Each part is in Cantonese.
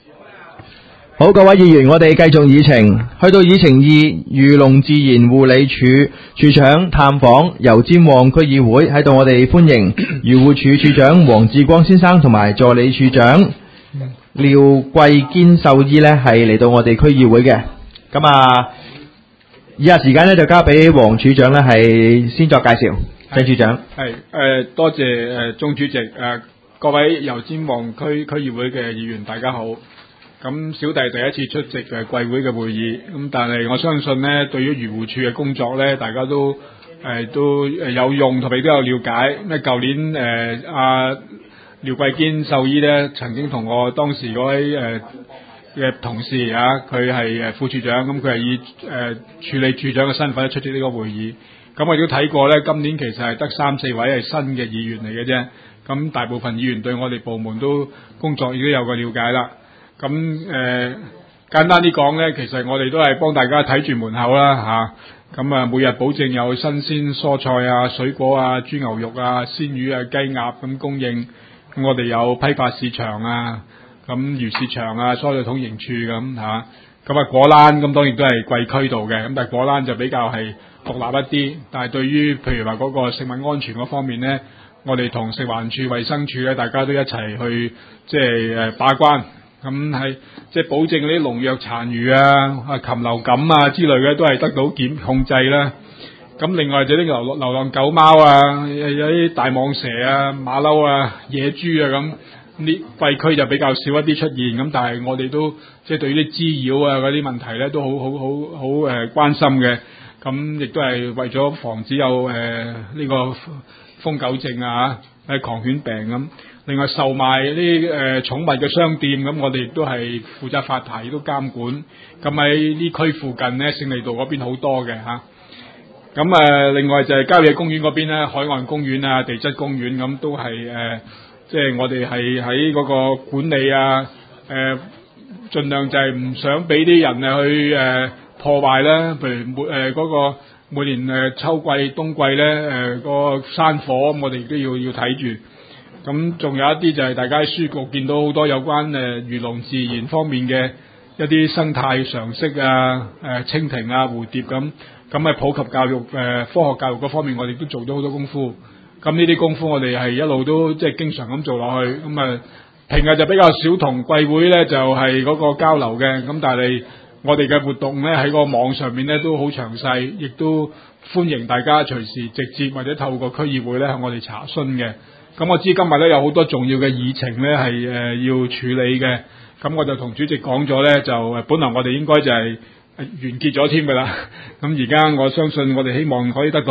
好，各位議員，我哋繼續議程，去到議程2，漁農自然護理署署長探訪油尖旺區議會，喺度我哋歡迎漁護署署長黃志光先生同埋助理署長廖桂堅獸醫呢係嚟到我哋區議會嘅。咁啊，以下時間呢就交俾黃署長呢係先作介紹，鄭署長。 多謝鍾主席，各位油尖旺區議會嘅議員，大家好。咁小弟第一次出席貴會嘅會議，咁但係我相信呢，對於漁護署嘅工作呢，大家都有用同埋都有了解。咁舊年廖桂堅獸醫呢曾經同我當時嗰位嘅同事佢係副處長，咁佢係以處理處長嘅身份出席呢個會議。咁我亦都睇過呢，今年其實係得3-4位係新嘅議員嚟嘅啫。咁大部分議員對我哋部門都工作已經有個了解啦。咁簡單啲講呢，其實我哋都係幫大家睇住門口啦嚇。咁每日保證有新鮮蔬菜水果豬牛肉鮮魚雞鴨咁供應。咁我哋有批發市場咁魚市場蔬菜統營處咁嚇。咁果欄咁當然都係貴區度嘅，咁但係果欄就比較係獨立一啲。但係對於譬如話嗰個食物安全嗰方面呢，我哋同食環署、衛生署咧，大家都一齊去即係把關。咁係即係保證嗰啲農藥殘餘禽流感之類嘅都係得到控制啦。咁另外就啲流浪狗貓有啲大蟒蛇馬騮野豬咁，呢貴區就比較少一啲出現。咁但係我哋都即係對於啲滋擾嗰啲問題咧都好關心嘅。咁亦都係為咗防止有呢個瘋狗症狂犬病咁。另外售賣啲寵物嘅商店，咁我哋亦都係負責發牌，亦都監管。咁喺呢區附近呢，勝利道嗰邊好多嘅嚇。咁另外就係郊野公園嗰邊咧，海岸公園地質公園咁都係即係我哋係喺嗰個管理盡量就係唔想俾啲人去破壞啦。譬如嗰個每年秋季、冬季咧個山火，我哋都要睇住。咁仲有一啲就係大家喺書局見到好多有關漁農自然方面嘅一啲生態常識蜻蜓蝴蝶咁普及教育科學教育嗰方面，我哋都做咗好多功夫。咁呢啲功夫我哋係一路都即係經常咁做落去。咁平日就比較少同貴會咧就係嗰個交流嘅。咁但係我哋嘅活動咧喺個網上面咧都好詳細，亦都歡迎大家隨時直接或者透過區議會咧向我哋查詢嘅。咁我知今日咧有好多重要嘅議程咧係要處理嘅，咁我就同主席講咗咧，就本來我哋應該就係完結咗添㗎啦。咁而家我相信我哋希望可以得到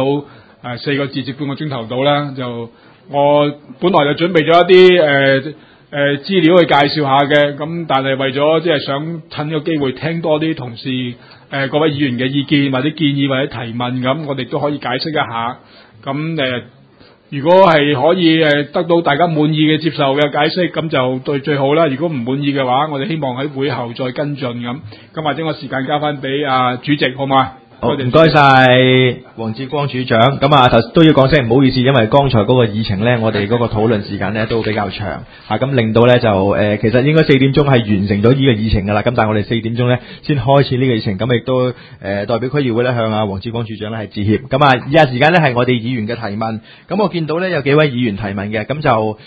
4個字至半個鐘頭到啦。就我本來就準備咗一啲資料去介紹下嘅，咁但係為咗即係想趁呢個機會聽多啲同事各位議員嘅意見或者建議或者提問，咁我哋都可以解釋一下。咁如果係可以得到大家滿意嘅接受嘅解釋，咁就對最好啦。如果唔滿意嘅話，我哋希望喺會後再跟進咁。咁或者我時間交翻俾主席好嘛？ 好，唔該晒黃志光署長。咁頭都要講聲唔好意思，因為剛才嗰個議程咧，我哋嗰個討論時間咧都比較長咁令到咧就其實應該4點鐘係完成咗呢個議程㗎啦。咁但係我哋4點鐘咧先開始呢個議程，咁亦都代表區議會咧向黃志光署長咧係致歉。咁以下時間咧係我哋議員嘅提問。咁我見到咧有幾位議員提問嘅，咁就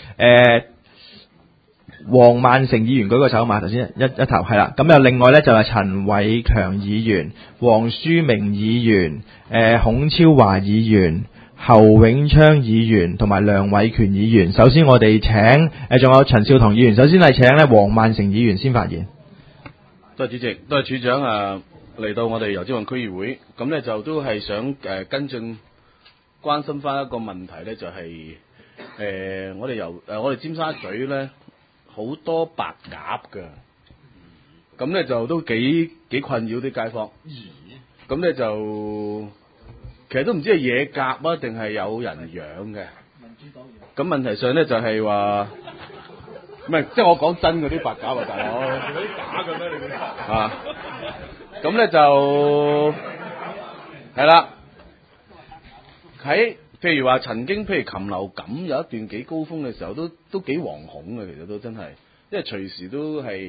黃萬成議員舉個手嘛，頭先一頭係啦。咁又另外咧就係陳偉強議員、黃書明議員、孔超華議員、侯永昌議員同埋梁偉權議員。首先我哋請仲有陳少棠議員。首先係請咧黃萬成議員先發言。 多謝主席，多謝處長嚟到我哋油尖旺區議會。咁咧就都係想跟進關心翻一個問題咧，就係我哋尖沙咀咧。好多白鴿㗎，咁咧就都幾困擾啲街坊。咁咧就其實都唔知係野鴿定係有人養嘅。咁問題上咧就係話，唔係即係我講真嗰啲白鴿大佬，嗰啲假嘅咩？你哋咁咧就係啦，喺。譬如話曾經，譬如禽流感有一段幾高峰嘅時候，都幾惶恐嘅，其實都真係，因為隨時都係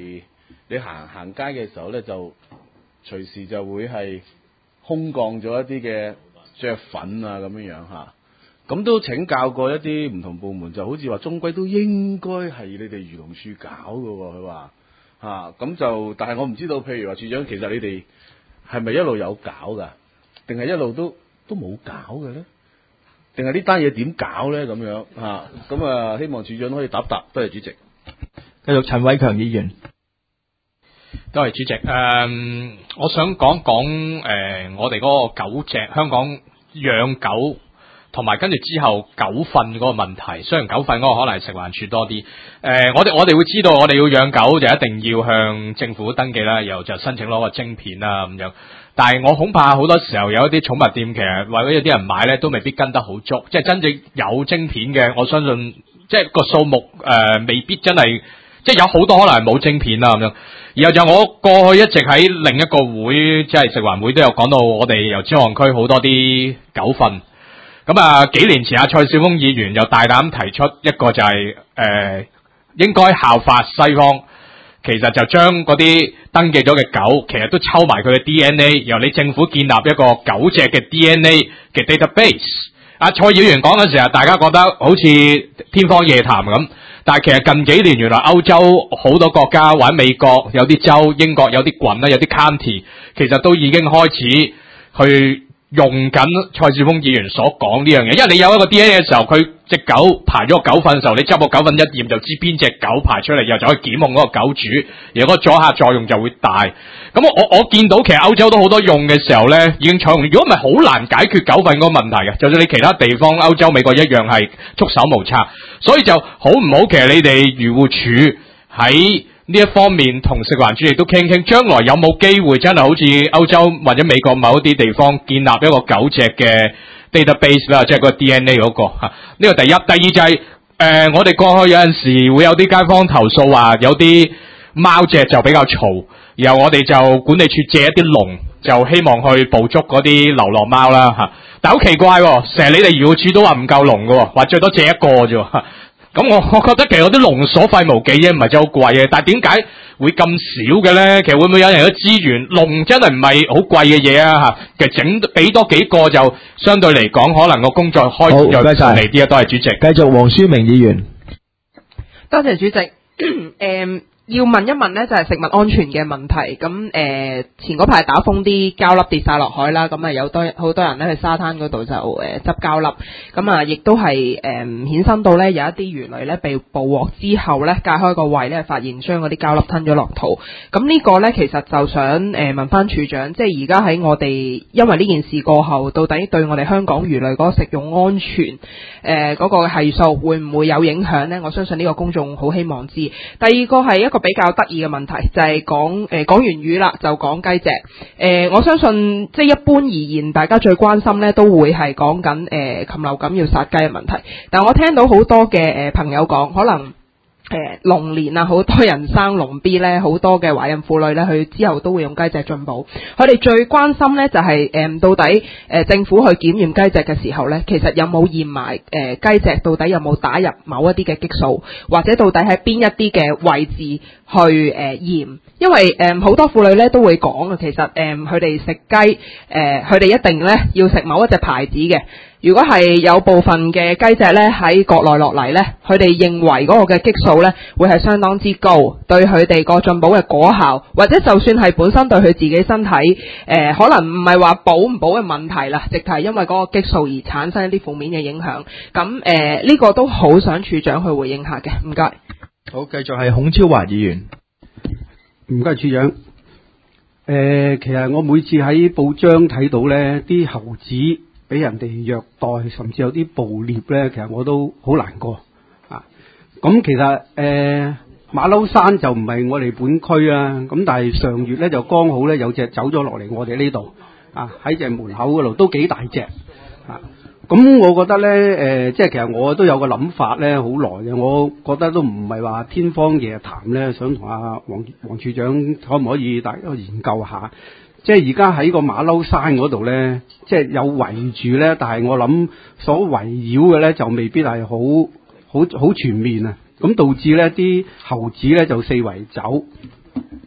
你行街嘅時候咧，就隨時就會係空降咗一啲嘅雀粉啊咁樣嚇。咁都請教過一啲唔同部門，就好似話終歸都應該係你哋漁農署搞嘅喎，佢話咁就，但係我唔知道，譬如話處長，其實你哋係咪一路有搞㗎，定係一路都冇搞嘅咧？定係呢單嘢點搞咧？咁樣咁啊，希望處長可以答答。多謝主席。 繼續陳偉強議員。 多謝主席。我想講我哋嗰個狗隻，香港養狗同埋跟住之後狗糞嗰個問題。雖然狗糞嗰個可能係食環署多啲。我哋會知道，我哋要養狗就一定要向政府登記啦，然後就申請攞個晶片啦咁樣。但係我恐怕好多時候有一啲寵物店其實或者有啲人買咧都未必跟得好足，即係真正有晶片嘅，我相信即係個數目未必真係，即係有好多可能係冇晶片啦咁樣。然後就我過去一直喺另一個會，即係食環會都有講到，我哋油尖旺區好多啲狗糞。咁幾年前蔡少峰議員又大膽提出一個就係應該效法西方。其實就將嗰啲登記咗嘅狗，其實都抽埋佢嘅 DNA， 由你政府建立一個狗隻嘅 DNA 嘅 database。蔡議員講嘅時候，大家覺得好似天方夜譚咁，但係其實近幾年原來歐洲好多國家或者美國有啲州、英國有啲郡啦、有啲 county， 其實都已經開始去用緊蔡少峰議員所講呢樣嘢，因為你有一個 DNA 嘅時候，佢隻狗排咗個狗糞嘅時候，你執個狗糞一驗就知邊隻狗排出嚟，然後就可以檢控嗰個狗主，然後嗰個阻嚇作用就會大。咁我見到其實歐洲都好多用嘅時候咧，已經採用。如果唔係好難解決狗糞嗰個問題嘅，就算你其他地方歐洲、美國一樣係束手無策。所以就好唔好？其實你哋漁護署喺呢一方面同食環署亦都傾傾，將來有冇機會真係好似歐洲或者美國某一啲地方建立一個狗隻嘅 database 啦，即係個 DNA 嗰個嚇。呢個第一，第二就係我哋過去有陣時會有啲街坊投訴話有啲貓隻就比較嘈，然後我哋就管理處借一啲籠，就希望去捕捉嗰啲流浪貓啦嚇。但係好奇怪喎，成日你哋漁護署都話唔夠籠嘅喎，話最多借一個啫喎。咁我覺得其實嗰啲籠所費無幾啫，唔係真係好貴嘅。但係點解會咁少嘅咧？其實會唔會有人有資源？籠真係唔係好貴嘅嘢啊嚇。其實俾多幾個就相對嚟講，可能個工作開始就順利啲啊。多謝主席。 繼續黃書明議員。 多謝主席。要問一問呢，就係食物安全嘅問題。咁前嗰排打風，啲膠粒跌晒落海啦，咁有好多人咧去沙灘嗰度就執膠粒。咁亦都係衍生到咧有一啲魚類咧被捕獲之後咧解開個胃咧，發現將嗰啲膠粒吞咗落肚。咁呢個咧其實就想問翻處長，即係而家喺我哋因為呢件事過後，到底對我哋香港魚類嗰個食用安全嗰個係數會唔會有影響呢？我相信呢個公眾好希望知。第二個係一個比較得意嘅問題，就係講完魚啦，就講雞隻。我相信即係一般而言，大家最關心咧都會係講緊禽流感要殺雞嘅問題。但我聽到好多嘅朋友講，可能龍年啊，好多人生龍 B 咧，好多嘅懷孕婦女咧，佢之後都會用雞隻進補。佢哋最關心咧就係到底政府去檢驗雞隻嘅時候咧，其實有冇驗埋雞隻到底有冇打入某一啲嘅激素，或者到底喺邊一啲嘅位置去驗？因為好多婦女咧都會講啊，其實佢哋食雞佢哋一定咧要食某一隻牌子嘅。如果係有部分嘅雞隻咧喺國內落嚟咧，佢哋認為嗰個嘅激素咧會係相當之高，對佢哋個進補嘅果效，或者就算係本身對佢自己身體可能唔係話補唔補嘅問題啦，直係因為嗰個激素而產生一啲負面嘅影響。咁呢個都好想處長去回應下嘅，唔該。 好，繼續係孔超華議員。 唔該，處長。其實我每次喺報章睇到咧啲猴子俾人哋虐待，甚至有啲捕獵咧，其實我都好難過啊！咁其實馬騮山就唔係我哋本區啊，咁但係上月咧就剛好咧有隻走咗落嚟我哋呢度啊，喺隻門口嗰度都幾大隻啊！咁我覺得咧即係其實我都有個諗法咧，好耐嘅，我覺得都唔係話天方夜譚咧，想同阿黃處長可唔可以大家研究下？即係而家喺個馬騮山嗰度咧，即係有圍住咧，但係我諗所圍繞嘅咧就未必係好全面啊！咁導致咧啲猴子咧就四圍走。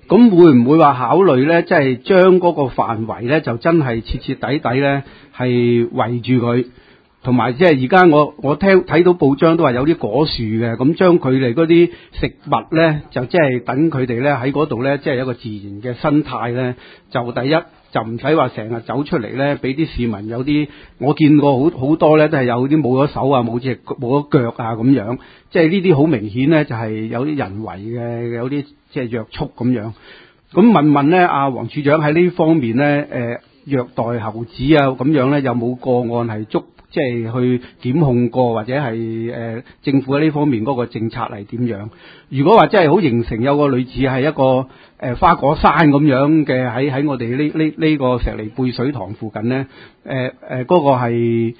咁會唔會話考慮咧，即係將嗰個範圍咧，就真係徹徹底底咧係圍住佢，同埋即係而家我睇到報章都話有啲果樹嘅，咁將佢哋嗰啲食物咧，就即係等佢哋咧喺嗰度咧，即係一個自然嘅生態咧，就第一就唔使話成日走出嚟咧，俾啲市民有啲我見過好多咧，都係有啲冇咗手啊、冇咗腳啊咁樣，即係呢啲好明顯咧，就係有啲人為嘅，有啲即係約束咁樣。咁問咧，阿黃處長喺呢方面咧，虐待猴子啊咁樣咧，有冇個案係即係去檢控過，或者係政府喺呢方面嗰個政策係點樣？如果話真係好形成有個類似係一個花果山咁樣嘅喺我哋呢個石梨貝水塘附近咧，嗰個係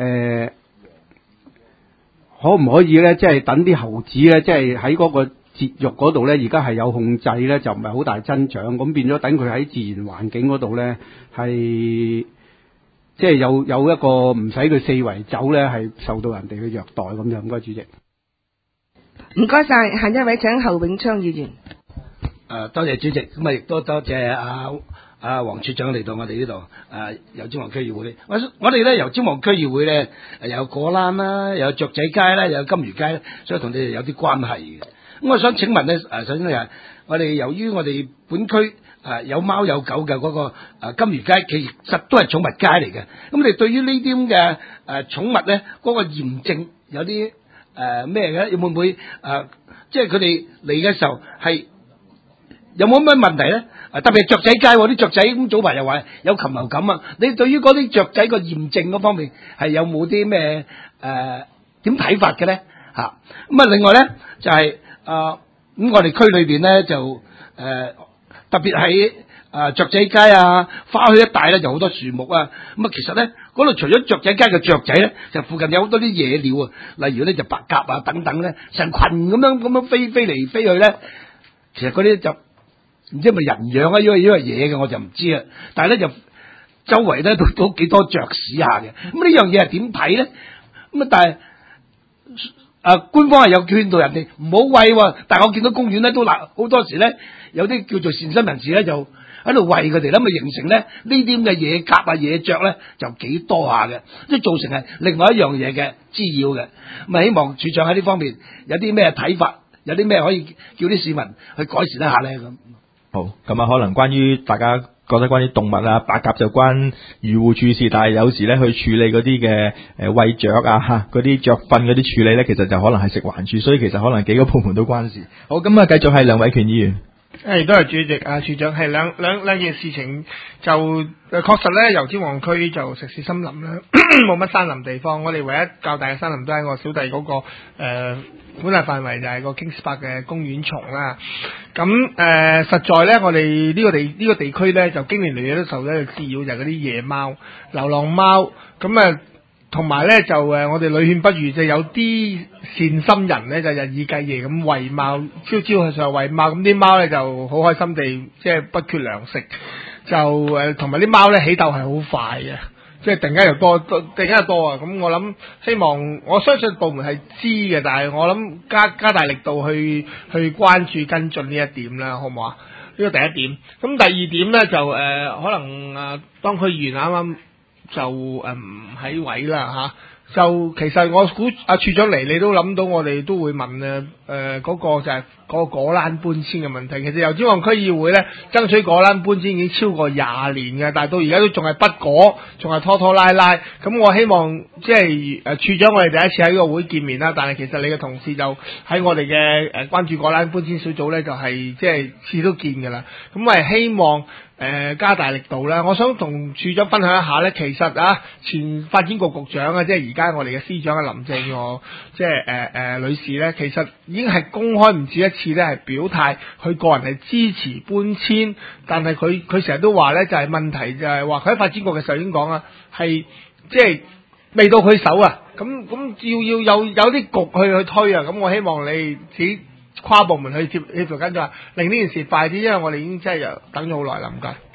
可唔可以咧？即係等啲猴子咧，即係喺嗰個節育嗰度咧，而家係有控制咧，就唔係好大增長，咁變咗等佢喺自然環境嗰度咧，係即係有一個唔使佢四圍走咧，係受到人哋嘅虐待咁樣。唔該，主席。 唔該晒，下一位請侯永昌議員。 多謝主席，咁亦都多謝阿黃處長嚟到我哋呢度油尖旺區議會。我哋咧油尖旺區議會咧有果欄啦，有雀仔街啦，有金魚街啦，所以同你哋有啲關係嘅。咁我想請問咧，首先咧，我哋由於我哋本區有貓有狗嘅嗰個金魚街，其實都係寵物街嚟嘅。咁你對於呢啲咁嘅寵物咧，嗰個驗證有啲咩嘅？會唔會即係佢哋嚟嘅時候係有冇乜問題咧？特別係雀仔街啲雀仔，咁早排又話有禽流感啊！你對於嗰啲雀仔個驗證嗰方面係有冇啲咩點睇法嘅咧？嚇咁啊！另外咧就係咁我哋區裏邊咧就特別喺雀仔街啊、花墟一帶咧就好多樹木啊。咁啊，其實咧嗰度除咗雀仔街嘅雀仔咧，就附近有好多啲野鳥啊，例如咧就白鴿啊等等咧，成群咁樣飛嚟飛去咧。其實嗰啲就唔知係咪人養啊，因為野嘅我就唔知啊。但係咧就周圍咧都幾多雀屎下嘅。咁呢樣嘢係點睇咧？咁啊，但係官方係有勸導人哋唔好餵喎，但係我見到公園咧都好多時咧有啲叫做善心人士咧就喺度餵佢哋啦，咁形成咧呢啲咁嘅野鴿啊、野雀咧就幾多下嘅，即係造成係另外一樣嘢嘅滋擾嘅。咁啊，希望處長喺呢方面有啲咩睇法，有啲咩可以叫啲市民去改善一下咧咁。 好，咁啊，可能關於大家覺得關於動物啊，白鴿就關漁護處事，但係有時咧去處理嗰啲嘅餵雀啊嗰啲雀糞嗰啲處理咧，其實就可能係食環署，所以其實可能幾個部門都關事。好，咁啊，繼續係梁偉權議員。 都係主席處長，係兩件事情就確實咧，油尖旺區就石屎森林咧冇乜山林地方，我哋唯一較大嘅山林都喺我小弟嗰個管轄範圍就係個 Kings Park 嘅公園叢啦。咁實在咧，我哋呢個地區咧就經年累月都受到一個滋擾，就係嗰啲野貓、流浪貓。咁同埋咧就我哋屢勸不如，就有啲善心人咧就日以繼夜咁餵貓，朝朝去上餵貓，咁啲貓咧就好開心地即係不缺糧食，就同埋啲貓咧起竇係好快嘅，即係突然間又多啊！咁我諗希望我相信部門係知嘅，但係我諗加大力度去關注跟進呢一點啦，好唔好啊？呢個第一點。咁第二點咧就可能當區議員啱啱就唔喺位啦嚇，就其實我估處長嚟，你都諗到我哋都會問嗰個就係嗰個果欄搬遷嘅問題。其實油尖旺區議會咧爭取果欄搬遷已經超過20年嘅，但係到而家都仲係不果，仲係拖拖拉拉。咁我希望即係處長，我哋第一次喺呢個會見面啦，但係其實你嘅同事就喺我哋嘅關注果欄搬遷小組咧，就係即係次都見㗎啦。咁我係希望加大力度啦！我想同處長分享一下咧，其實前發展局局長即係而家我哋嘅司長林鄭月娥，即係女士咧，其實已經係公開唔止一次咧，係表態佢個人係支持搬遷，但係佢成日都話咧，就係問題就係話佢喺發展局嘅時候已經講啊，係即係未到佢手啊，咁要有啲局去推啊，咁我希望你自己跨部門去協助跟進，令呢件事快啲，因為我哋已經真係等咗好耐啦，唔該。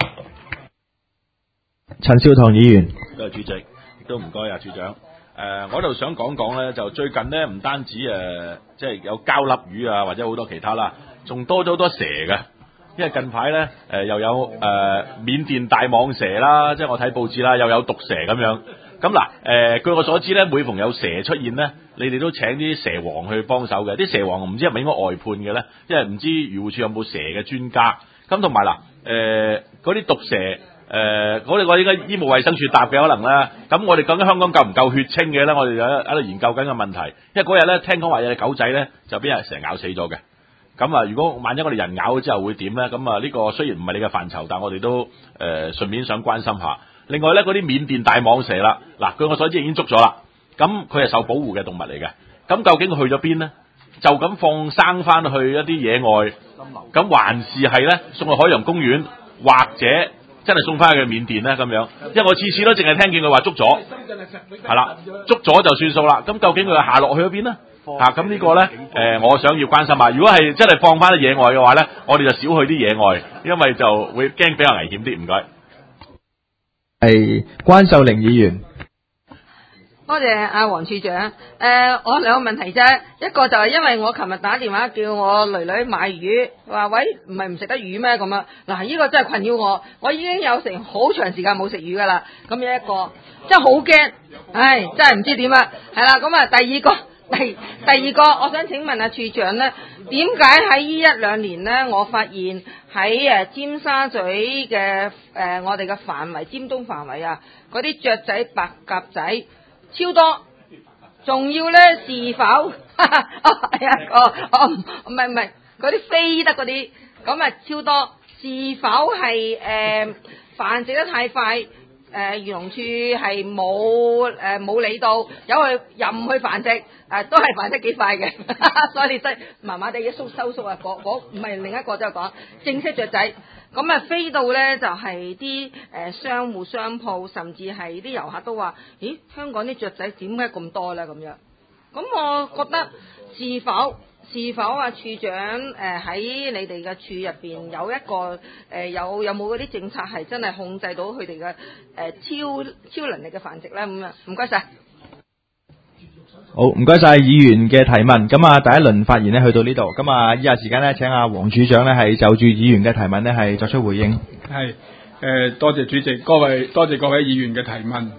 陳少棠議員， 多謝主席，亦都唔該處長。我度想講咧，就最近咧唔單止即係有膠粒魚啊，或者好多其他啦，仲多咗好多蛇嘅。 因為近排咧又有緬甸大蟒蛇啦，即係我睇報紙啦，又有毒蛇咁樣。咁嗱據我所知咧，每逢有蛇出現咧，你哋都請啲蛇王去幫手嘅。啲蛇王唔知係咪應該外判嘅咧？因為唔知漁護署有冇蛇嘅專家。咁同埋嗱嗰啲毒蛇我哋應該醫務衛生署答嘅可能啦。咁我哋究竟香港夠唔夠血清嘅咧？我哋喺度研究緊嘅問題。因為嗰日咧聽講話有隻狗仔咧就俾人蛇咬死咗嘅。咁啊，如果萬一我哋人咬咗之後會點咧？咁啊呢個雖然唔係你嘅範疇，但我哋都順便想關心下。另外咧，嗰啲緬甸大蟒蛇啦，嗱據我所知已經捉咗啦。咁佢係受保護嘅動物嚟嘅。咁究竟佢去咗邊咧？就咁放生翻去一啲野外，咁還是係咧送去海洋公園，或者真係送翻去緬甸咧咁樣？因為我次次都淨係聽見佢話捉咗，係啦，捉咗就算數啦。咁究竟佢嘅下落去咗邊咧？咁呢個咧我想要關心下。如果係真係放翻去野外嘅話咧，我哋就少去啲野外，因為就會驚比較危險啲。唔該。 係關秀玲議員。 多謝阿黃處長。我兩個問題啫，一個就係因為我琴日打電話叫我女女買魚，話喂唔係唔食得魚咩咁樣。嗱呢個真係困擾我，我已經有成好長時間冇食魚噶啦。咁有一個真係好驚，唉真係唔知點啊。係啦，咁啊第二個，我想請問阿處長咧，點解喺呢一兩年咧，我發現喺尖沙咀嘅我哋嘅範圍，尖東範圍啊，嗰啲雀仔、白鴿仔超多，仲要咧是否唔係嗰啲飛得嗰啲，咁啊超多，是否係繁殖得太快？漁農處係冇理到，任去繁殖，都係繁殖幾快嘅，所以你真麻麻地一收縮啊！唔係另一個就講正式雀仔，咁啊飛到咧就係啲商戶商鋪，甚至係啲遊客都話：咦，香港啲雀仔點解咁多咧？咁樣，咁我覺得是否啊，處長喺你哋嘅處入邊有一個有冇嗰啲政策係真係控制到佢哋嘅超能力嘅繁殖咧？咁啊，唔該晒。 好，唔該晒議員嘅提問。咁啊，第一輪發言咧去到呢度。咁啊，以下時間咧請阿黃處長咧係就住議員嘅提問咧係作出回應。 係多謝主席，多謝各位議員嘅提問。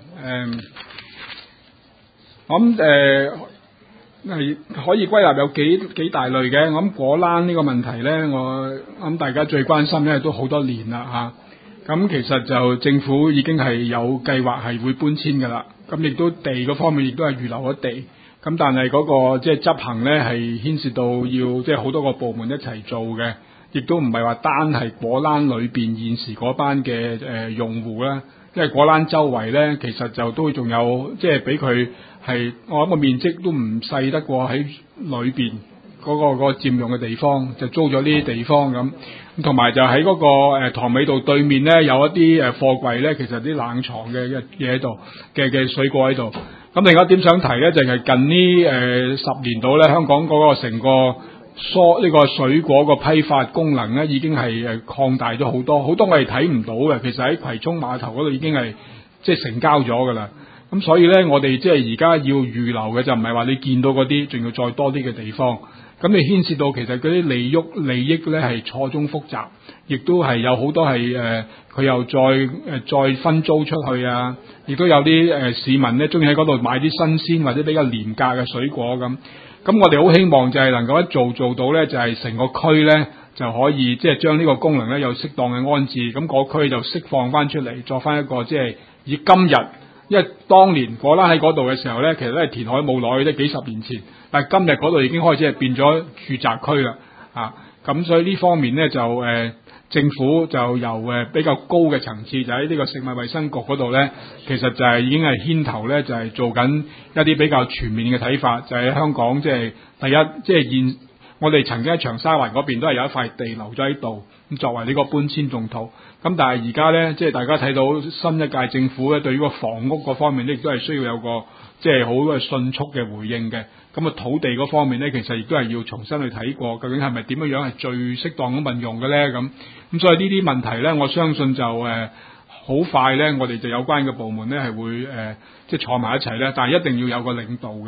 我諗係可以歸納有幾大類嘅。我諗果欄呢個問題咧，我諗大家最關心咧都好多年啦嚇。咁其實就政府已經係有計劃係會搬遷㗎啦。咁亦都地嗰方面亦都係預留咗地。咁但係嗰個即係執行咧係牽涉到要即係好多個部門一齊做嘅，亦都唔係話單係果欄裏邊現時嗰班嘅用戶啦。因為果欄周圍咧，其實就都仲有即係俾佢係我諗個面積都唔細得過喺裏邊嗰個佔用嘅地方，就租咗呢啲地方咁。同埋就喺嗰個塘尾道對面咧，有一啲貨櫃咧，其實啲冷藏嘅嘢喺度嘅水果喺度。咁另外一點想提咧，就係近呢10年度咧，香港嗰個成個呢個水果個批發功能咧，已經係擴大咗好多，好多我哋睇唔到嘅。其實喺葵涌碼頭嗰度已經係即係成交咗㗎啦。咁所以咧，我哋即係而家要預留嘅就唔係話你見到嗰啲，仲要再多啲嘅地方。咁你牽涉到其實嗰啲利益咧係錯綜複雜，亦都係有好多係佢又再分租出去啊，亦都有啲市民咧中意喺嗰度買啲新鮮或者比較廉價嘅水果咁。咁我哋好希望就係能夠一做到咧，就係成個區咧就可以即係將呢個功能咧有適當嘅安置，咁個區就釋放翻出嚟，作翻一個即係以今日，因為當年果欄喺嗰度嘅時候咧，其實都係填海冇耐嘅啫，幾十年前。但係今日嗰度已經開始係變咗住宅區啦，咁所以呢方面咧就政府就由比較高嘅層次，就喺呢個食物衛生局嗰度咧，其實就係已經係牽頭咧，就係做緊一啲比較全面嘅睇法，就係香港即係第一，即係我哋曾經喺長沙灣嗰邊都係有一塊地留咗喺度，咁作為呢個搬遷用途。咁但係而家咧，即係大家睇到新一屆政府咧，對於個房屋嗰方面咧，亦都係需要有個即係好嘅迅速嘅回應嘅。咁啊土地嗰方面咧，其實亦都係要重新去睇過，究竟係咪點樣係最適當咁運用嘅咧？咁所以呢啲問題咧，我相信就好快咧，我哋就有關嘅部門咧係會即係坐埋一齊咧，但係一定要有個領導嘅。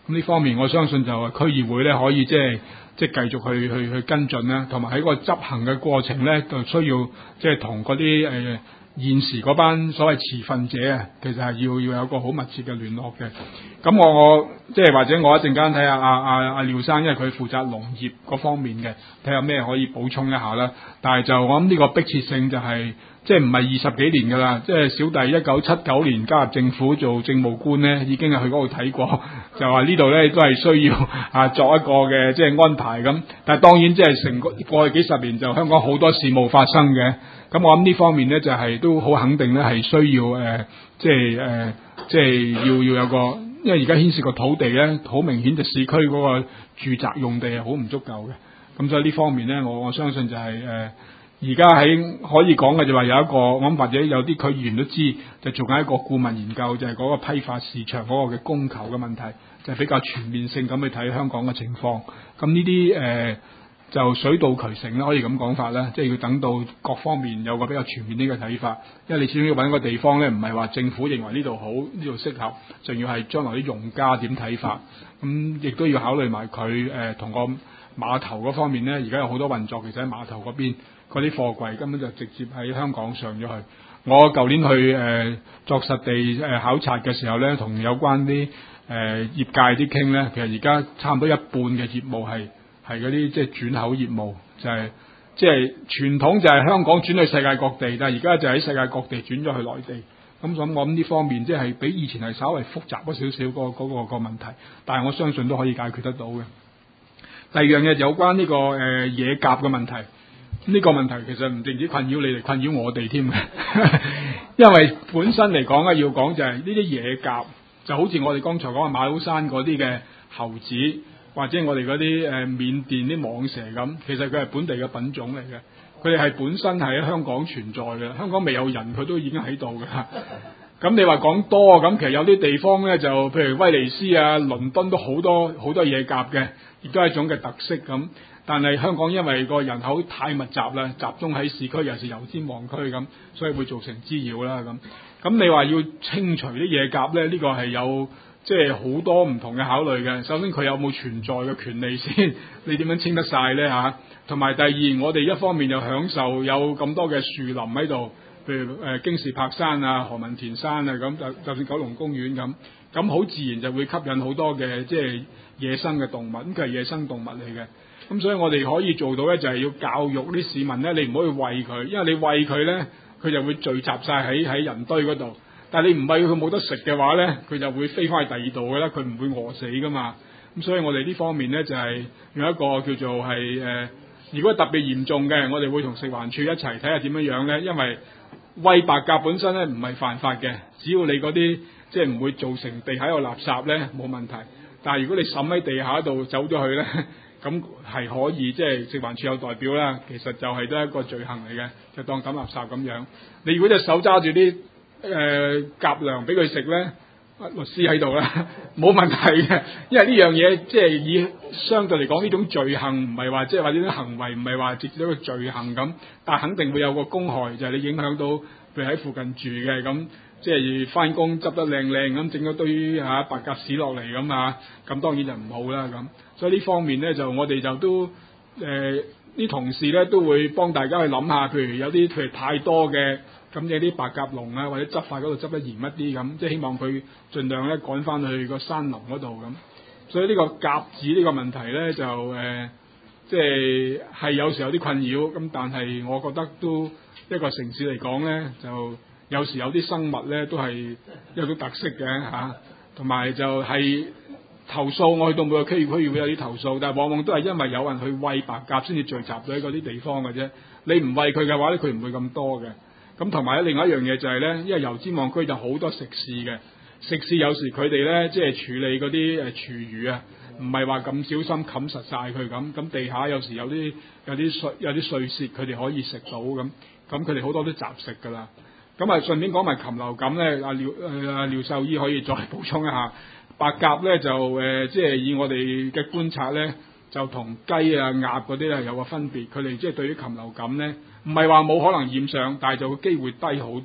咁呢方面我相信就係區議會咧可以即係繼續去跟進啦，同埋喺個執行嘅過程咧就需要即係同嗰啲現時嗰班所謂持份者啊，其實係要有個好密切嘅聯絡嘅。咁我即係或者我一陣間睇下阿廖生，因為佢負責農業嗰方面嘅，睇下咩可以補充一下啦。但係就我諗呢個迫切性就係即係唔係20幾年㗎啦，即係小弟1979年加入政府做政務官咧，已經係去嗰度睇過，就話呢度咧都係需要作一個嘅即係安排咁。但係當然即係成個過去幾十年就香港好多事務發生嘅，咁我諗呢方面咧就係都好肯定咧係需要即係要有個。因為而家牽涉個土地咧，好明顯就市區嗰個住宅用地係好唔足夠嘅，咁所以呢方面咧，我相信就係而家喺可以講嘅就話有一個，我諗或者有啲區議員都知，就做緊一個顧問研究，就係嗰個批發市場嗰個嘅供求嘅問題，就係比較全面性咁去睇香港嘅情況。咁呢啲就水到渠成啦，可以咁講法啦，即係要等到各方面有個比較全面啲嘅睇法，因為你始終要揾個地方咧，唔係話政府認為呢度好，呢度適合，仲要係將來啲用家點睇法，咁亦都要考慮埋佢同個碼頭嗰方面咧，而家有好多運作，其實喺碼頭嗰邊嗰啲貨櫃根本就直接喺香港上咗去。我舊年去作實地考察嘅時候咧，同有關啲業界啲傾咧，其實而家差唔多一半嘅業務係嗰啲即係轉口業務，就係即係傳統就係香港轉去世界各地，但係而家就喺世界各地轉咗去內地。咁我諗呢方面即係比以前係稍微複雜咗少少嗰個問題，但係我相信都可以解決得到嘅。第二樣嘢有關呢個野鴿嘅問題，呢個問題其實唔淨止困擾你哋，困擾我哋添嘅，因為本身嚟講咧，要講就係呢啲野鴿就好似我哋剛才講嘅馬騮山嗰啲嘅猴子。或者我哋嗰啲緬甸啲蟒蛇咁，其實佢係本地嘅品種嚟嘅，佢哋係本身係喺香港存在嘅，香港未有人佢都已經喺度嘅。咁你話講多咁，其實有啲地方咧就譬如威尼斯啊、倫敦都好多野鴿嘅，亦都係一種嘅特色咁。但係香港因為個人口太密集啦，集中喺市區，尤其是油尖旺區咁，所以會造成滋擾啦咁。咁你話要清除啲野鴿咧，呢個係有。即係好多唔同嘅考慮嘅。首先佢有冇存在嘅權利先？你點樣清得晒咧嚇？同埋第二，我哋一方面又享受有咁多嘅樹林喺度，譬如京士柏山啊、何文田山啊咁，就算九龍公園咁好自然就會吸引好多嘅即係野生嘅動物。咁佢係野生動物嚟嘅。咁所以我哋可以做到咧，就係要教育啲市民咧，你唔可以餵佢，因為你餵佢咧，佢就會聚集晒喺人堆嗰度。但係你唔餵佢冇得食嘅話咧，佢就會飛翻去第二度嘅啦，佢唔會餓死噶嘛。咁所以我哋呢方面咧就係用一個叫做係如果特別嚴重嘅，我哋會同食環署一齊睇下點樣咧。因為餵白鴿本身咧唔係犯法嘅，只要你嗰啲即係唔會造成地下有垃圾咧冇問題。但係如果你滲喺地下度走咗去咧，咁係可以即係食環署有代表啦，其實就係都係一個罪行嚟嘅，就當抌垃圾咁樣。你如果隻手揸住啲鴿糧俾佢食咧，律師喺度啦，冇問題嘅，因為呢樣嘢即係以相對嚟講呢種罪行唔係話即係話呢種行為唔係話直接一個罪行咁，但係肯定會有個公害，就係你影響到譬如喺附近住嘅咁，即係翻工執得靚靚咁整咗堆白鴿屎落嚟咁啊，咁當然就唔好啦咁。所以呢方面咧就我哋就都啲同事咧都會幫大家去諗下，譬如有啲譬如太多嘅。咁有啲白鴿籠啊，或者執法嗰度執得嚴一啲咁，即係希望佢盡量咧趕翻去個山林嗰度咁。所以呢個鴿子呢個問題咧就即係有時有啲困擾咁，但係我覺得都一個城市嚟講咧，就有時有啲生物咧都係有種特色嘅嚇，同埋就係投訴，我去到每個區議會有啲投訴，但係往往都係因為有人去餵白鴿先至聚集到喺嗰啲地方嘅啫。你唔餵佢嘅話咧，佢唔會咁多嘅。咁同埋另外一樣嘢就係咧，因為油尖旺區就好多食肆嘅，食肆有時佢哋咧即係處理嗰啲廚餘啊，唔係話咁小心冚實晒佢咁地下有時有啲碎屑佢哋可以食到咁佢哋好多都雜食㗎啦。咁順便講埋禽流感咧，廖獸醫可以再補充一下，白鴿咧就即係以我哋嘅觀察咧，就同雞啊鴨嗰啲咧有個分別，佢哋即係對於禽流感咧。唔係話冇可能染上，但係就會機會低好多。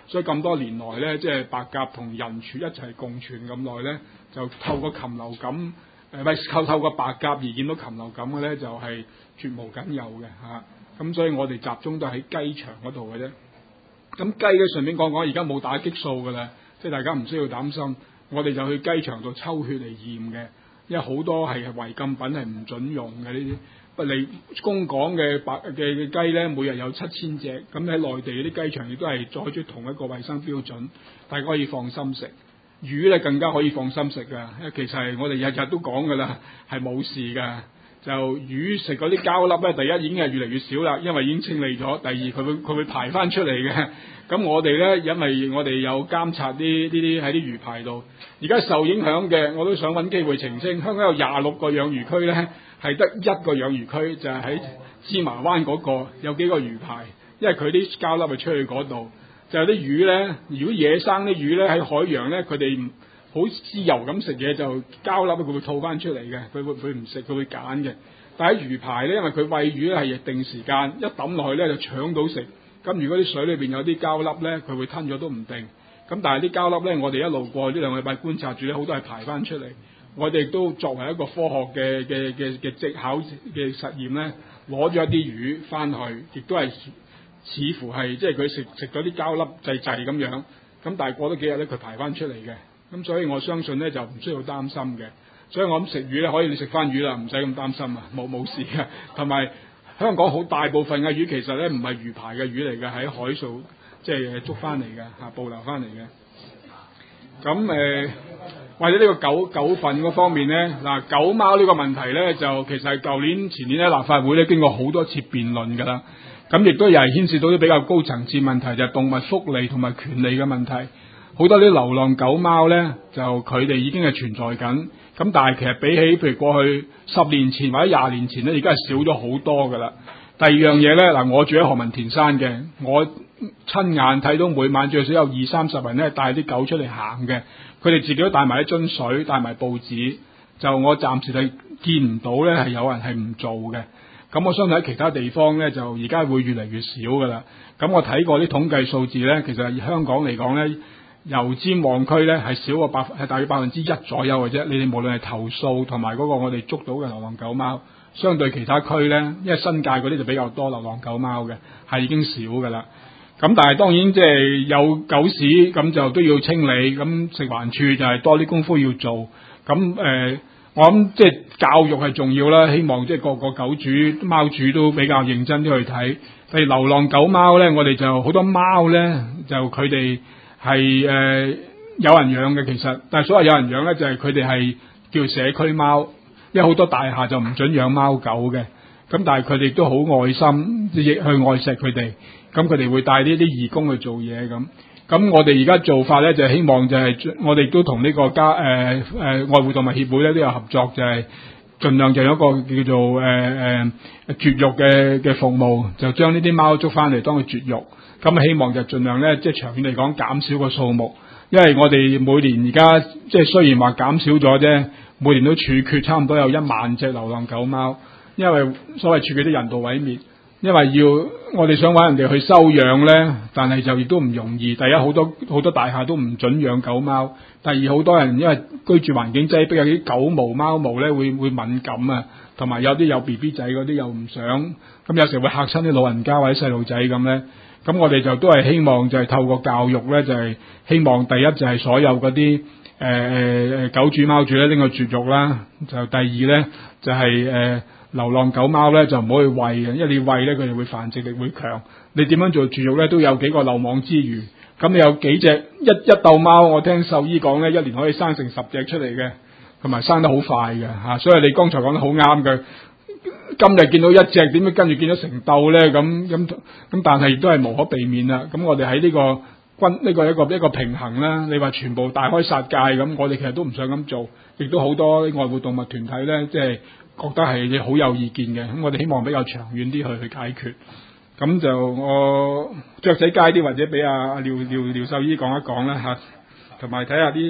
所以咁多年來咧，即係白鴿同人柱一齊共存咁耐咧，就透過禽流感透過白鴿而見到禽流感嘅咧，就係絕無僅有嘅嚇。咁所以我哋集中都喺雞場嗰度嘅啫。咁雞咧順便講講，而家冇打激素㗎啦，即係大家唔需要擔心。我哋就去雞場度抽血嚟驗嘅，因為好多係違禁品係唔準用嘅呢啲。不嚟公港嘅嘅雞咧，每日有7000隻，咁喺內地嗰啲雞場亦都係採取同一個衞生標準，大家可以放心食。魚咧更加可以放心食㗎，因為其實係我哋日日都講㗎啦，係冇事㗎。就魚食嗰啲膠粒咧，第一已經係越嚟越少啦，因為已經清理咗；第二佢會排翻出嚟嘅。咁我哋咧，因為我哋有監察啲喺啲魚排度，而家受影響嘅，我都想揾機會澄清。香港有26個養魚區咧，係得1個養魚區，就係喺芝麻灣嗰個有幾個魚排，因為佢啲膠粒係出去嗰度。就係啲魚咧，如果野生啲魚咧喺海洋咧，佢哋好自由咁食嘢，就膠粒佢會吐翻出嚟嘅，佢唔食，佢會揀嘅。但係魚排咧，因為佢餵魚咧係定時間，一抌落去咧就搶到食。咁如果啲水裏邊有啲膠粒咧，佢會吞咗都唔定。咁但係啲膠粒咧，我哋一路過去呢2個禮拜觀察住咧，好多係排翻出嚟。我哋亦都作為一個科學嘅藉考嘅實驗咧，攞咗一啲魚翻去，亦都係似乎係即係佢食咗啲膠粒滯滯咁樣。咁但係過咗幾日咧，佢排翻出嚟嘅。咁所以我相信咧就唔需要擔心嘅。所以我諗食魚咧，可以你食翻魚啦，唔使咁擔心啊，冇事嘅。同埋香港好大部分嘅魚其實咧唔係魚排嘅魚嚟嘅，喺海數即係捉翻嚟嘅嚇，捕撈翻嚟嘅。咁或者呢個狗糞嗰方面咧，嗱狗貓呢個問題咧，就其實係舊年前年喺立法會咧經過好多次辯論㗎啦。咁亦都又係牽涉到啲比較高層次問題，就係動物福利同埋權利嘅問題。好多啲流浪狗貓咧，就佢哋已經係存在緊。咁但係其實比起譬如過去10年前或者20年前咧，而家係少咗好多㗎啦。第二樣嘢咧，嗱我住喺何文田山嘅，我親眼睇到每晚最少有20-30人咧帶啲狗出嚟行嘅，佢哋自己都帶埋一樽水，帶埋報紙，就我暫時係見唔到咧係有人係唔做嘅。咁我相信喺其他地方咧，就而家會越嚟越少㗎啦。咁我睇過啲統計數字咧，其實香港嚟講咧，油尖旺區咧係少過係大約1%左右嘅啫。你哋無論係投訴同埋嗰個我哋捉到嘅流浪狗貓，相對其他區咧，因為新界嗰啲就比較多流浪狗貓嘅，係已經少㗎啦。咁但係當然即係有狗屎咁就都要清理，咁食環署就係多啲功夫要做。咁我諗即係教育係重要啦，希望即係個個狗主、貓主都比較認真啲去睇。例如流浪狗貓咧，我哋就好多貓咧，就佢哋係有人養嘅，其實，但係所謂有人養咧，就係佢哋係叫社區貓，因為好多大廈就唔准養貓狗嘅。咁但係佢哋都好愛心，亦去愛錫佢哋。咁佢哋會帶呢啲義工去做嘢咁。咁我哋而家做法咧，就係希望就係我哋都同呢個愛護動物協會咧都有合作，就係盡量就有一個叫做絕育嘅服務，就將呢啲貓捉翻嚟當佢絕育。咁希望就盡量咧，即係長遠嚟講減少個數目，因為我哋每年而家即係雖然話減少咗啫，每年都處決差唔多有1萬隻流浪狗貓，因為所謂處決啲人道毀滅。因為我哋想揾人哋去收養咧，但係就亦都唔容易。第一，好多大廈都唔准養狗貓；第二，好多人因為居住環境擠迫，有啲狗毛貓毛咧會敏感啊，同埋有啲有 BB 仔嗰啲又唔想，咁有時會嚇親啲老人家或者細路仔咁咧。咁我哋就都係希望就係透過教育咧，就係希望第一就係所有嗰啲狗主貓主咧拎個絕育啦，就第二咧就係流浪狗貓咧就唔好去餵嘅，因為你餵咧佢哋會繁殖力會強。你點樣做絕育咧都有幾個漏網之魚。咁你有幾隻一竇貓，我聽獸醫講咧，一年可以生成10隻出嚟嘅，同埋生得好快嘅嚇。所以你剛才講得好啱嘅。今日見到一隻，點解跟住見到成竇咧？咁，但係亦都係無可避免啦。咁我哋喺呢個一個平衡啦。你話全部大開殺戒咁，我哋其實都唔想咁做，亦都好多愛護動物團體咧，即係覺得係好有意見嘅。咁我哋希望比較長遠啲去解決。咁就我雀仔街啲或者俾阿廖獸醫講一講啦嚇，同埋睇下啲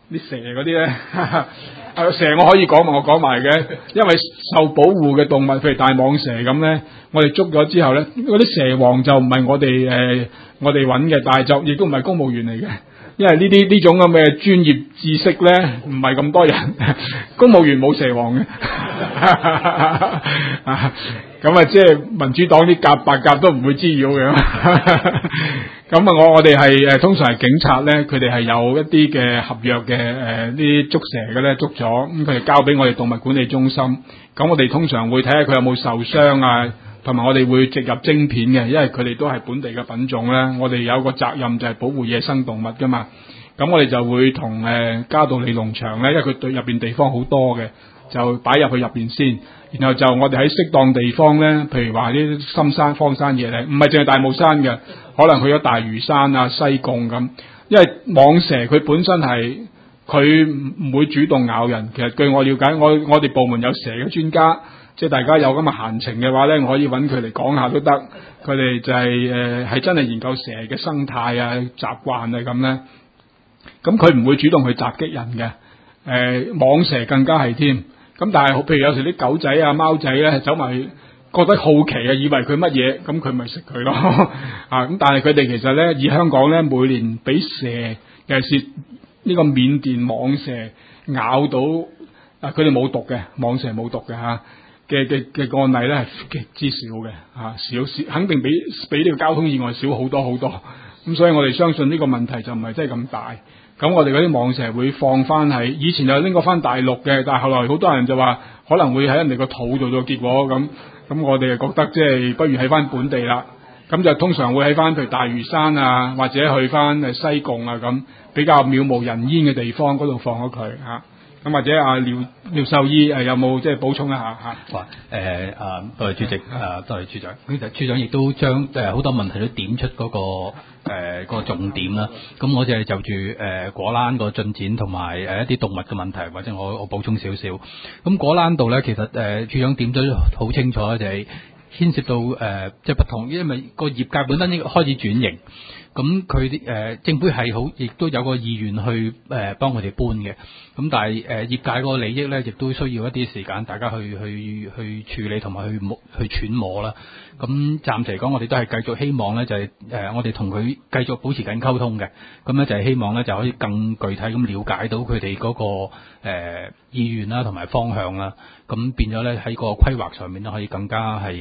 啲蛇嗰啲咧，蛇我可以講埋，我講埋嘅，因為受保護嘅動物，譬如大蟒蛇咁咧，我哋捉咗之後咧，嗰啲蛇王就唔係我哋揾嘅，但係就亦都唔係公務員嚟嘅。因為呢種咁嘅專業知識咧，唔係咁多人，公務員冇蛇王嘅，咁啊，即係民主黨啲白鴿都唔會滋擾嘅。咁啊，我哋係通常係警察咧，佢哋係有一啲嘅合約嘅啲捉蛇嘅咧捉咗，咁佢哋交俾我哋動物管理中心，咁我哋通常會睇下佢有冇受傷啊。同埋我哋會植入晶片嘅，因為佢哋都係本地嘅品種咧。我哋有個責任就係保護野生動物噶嘛。咁我哋就會同嘉道理農場咧，因為佢對入邊地方好多嘅，就擺入去入邊先。然後就我哋喺適當地方咧，譬如話啲深山荒山野嶺，唔係淨係大帽山嘅，可能去咗大嶼山啊、西貢咁。因為蟒蛇佢本身係佢唔會主動咬人。其實據我了解，我哋部門有蛇嘅專家。即係大家有咁嘅閒情嘅話咧，我可以揾佢嚟講下都得。佢哋就係真係研究蛇嘅生態啊、習慣啊咁咧。咁佢唔會主動去襲擊人嘅。蟒蛇更加係添。咁但係譬如有時啲狗仔啊、貓仔咧走埋去，覺得好奇啊，以為佢乜嘢，咁佢咪食佢咯。啊咁，但係佢哋其實咧，以香港咧每年俾蛇尤其是呢個緬甸蟒蛇咬到佢哋冇毒嘅，蟒蛇冇毒嘅嚇。嘅案例咧係極之少嘅少，肯定比呢個交通意外少好多好多。咁所以我哋相信呢個問題就唔係真係咁大。咁我哋嗰啲蟒蛇會放翻喺以前就拎過翻大陸嘅，但係後來好多人就話可能會喺人哋個肚度做結果咁。咁我哋就覺得即係不如喺翻本地啦。咁就通常會喺翻譬如大嶼山啊，或者去翻西貢啊咁比較渺無人煙嘅地方嗰度放咗佢嚇。咁或者廖獸醫有冇即係補充一下嚇？ 多謝主席，多謝處長。其實處長亦都將好多問題都點出嗰個重點啦。咁我就係就住果欄個進展同埋一啲動物嘅問題，或者我補充少少。咁果欄度咧，其實處長點咗好清楚咧，就係牽涉到即係不同，因為個業界本身應該開始轉型。咁佢啲政府係好，亦都有個意願去幫佢哋搬嘅。咁但係業界個利益咧，亦都需要一啲時間，大家去處理同埋去揣摩啦。咁暫時嚟講，我哋都係繼續希望咧，就係我哋同佢繼續保持緊溝通嘅。咁咧就係希望咧，就可以更具體咁了解到佢哋嗰個意願啦，同埋方向啦。咁變咗咧喺個規劃上面咧，可以更加係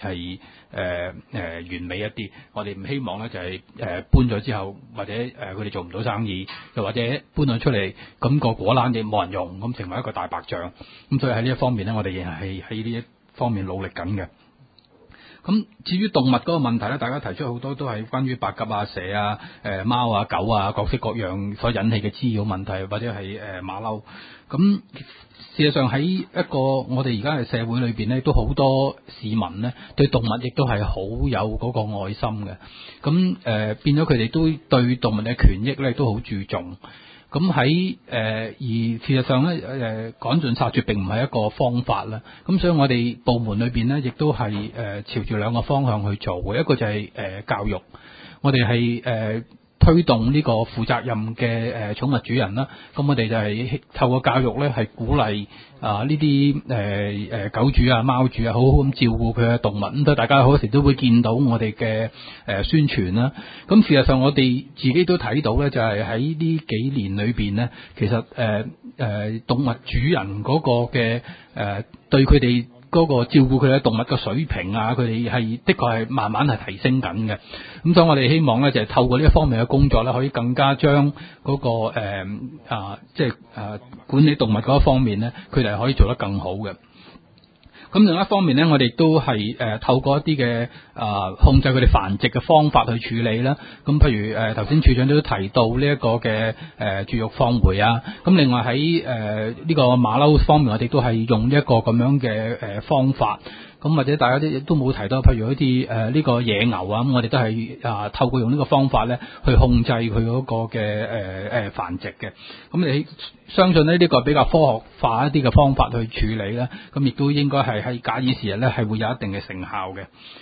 完美一啲。我哋唔希望咧就係搬咗之後，或者佢哋做唔到生意，又或者搬咗出嚟，咁個果欄亦冇人用，咁成為一個大白象。咁所以喺呢一方面咧，我哋仍然係喺呢一方面努力緊嘅。咁至於動物嗰個問題咧，大家提出好多都係關於白鴿啊、蛇啊、貓啊、狗啊各式各樣所引起嘅滋擾問題，或者係馬騮。咁事實上喺一個我哋而家嘅社會裏邊咧，都好多市民咧對動物亦都係好有嗰個愛心嘅。咁變咗佢哋都對動物嘅權益咧都好注重。咁喺而事實上咧趕盡殺絕並唔係一個方法啦。咁所以我哋部門裏邊咧亦都係朝住兩個方向去做嘅。一個就係教育，我哋係推動呢個負責任嘅寵物主人啦。咁我哋就係透過教育咧，係鼓勵呢啲狗主啊、貓主啊，好好咁照顧佢嘅動物。咁所以大家好多時都會見到我哋嘅宣傳啦。咁事實上我哋自己都睇到咧，就係喺呢幾年裏邊咧，其實動物主人嗰個嘅對佢哋嗰個照顧佢嘅動物嘅水平啊，佢哋係的確係慢慢係提升緊嘅。咁所以我哋希望咧，就係透過呢一方面嘅工作咧，可以更加將嗰個即係管理動物嗰一方面咧，佢哋係可以做得更好嘅。咁另一方面咧，我哋都係透過一啲嘅控制佢哋繁殖嘅方法去處理啦。咁譬如頭先處長都提到呢一個嘅絕育放回啊。咁另外喺呢個馬騮方面，我哋都係用一個咁樣嘅方法。咁或者大家都冇提到，譬如好似呢個野牛啊，咁我哋都係透過用呢個方法咧，去控制佢嗰個嘅繁殖嘅。咁你相信呢個比較科學化一啲嘅方法去處理咧，咁亦都應該係喺假以時日咧，係會有一定嘅成效嘅。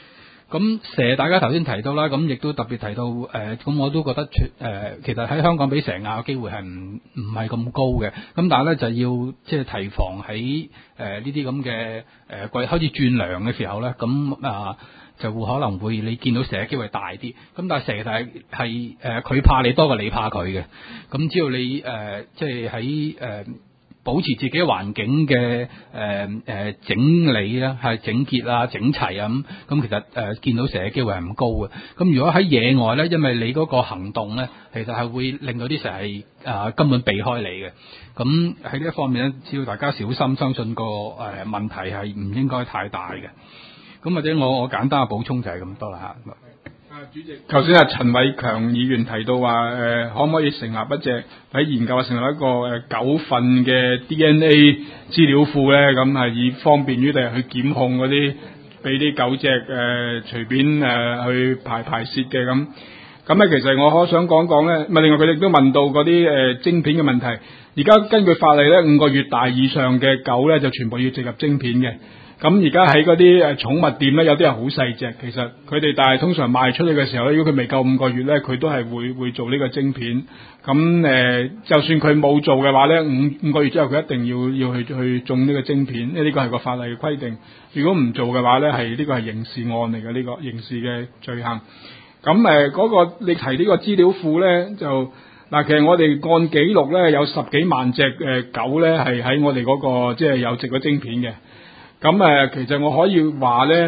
咁蛇大家頭先提到啦，咁亦都特別提到咁我都覺得其實喺香港俾蛇咬嘅機會係唔係咁高嘅，咁但係咧就要即係提防喺呢啲咁嘅季開始轉涼嘅時候咧，咁就會可能會你見到蛇嘅機會大啲，咁但係蛇係佢怕你多過你怕佢嘅，咁只要你即係喺保持自己環境嘅整理啦，係整潔啊、整齊啊咁其實見到蛇嘅機會係唔高嘅。咁如果喺野外咧，因為你嗰個行動咧，其實係會令到啲蛇係根本避開你嘅。咁喺呢一方面咧，只要大家小心，相信個問題係唔應該太大嘅。咁或者我簡單嘅補充就係咁多啦嚇。 主席，頭先陳偉強議員提到話可唔可以成立一隻喺研究成立一個狗糞嘅 DNA 資料庫咧？咁係以方便於第日去檢控嗰啲俾啲狗隻隨便去排泄嘅咁。咁咧其實我想講講咧，另外佢哋都問到嗰啲晶片嘅問題。而家根據法例咧，5個月大以上嘅狗咧就全部要植入晶片嘅。咁而家喺嗰啲寵物店咧，有啲係好細隻，其實佢哋但係通常賣出去嘅時候咧，如果佢未夠5個月咧，佢都係會做呢個晶片。咁就算佢冇做嘅話咧，五個月之後佢一定要去種呢個晶片，因為呢個係個法例嘅規定。如果唔做嘅話咧，呢個係刑事案嚟嘅，呢個刑事嘅罪行。咁嗰個你提呢個資料庫咧，就嗱，其實我哋按記錄咧有10幾萬隻狗咧係喺我哋嗰個即係有植咗晶片嘅。咁其實我可以話咧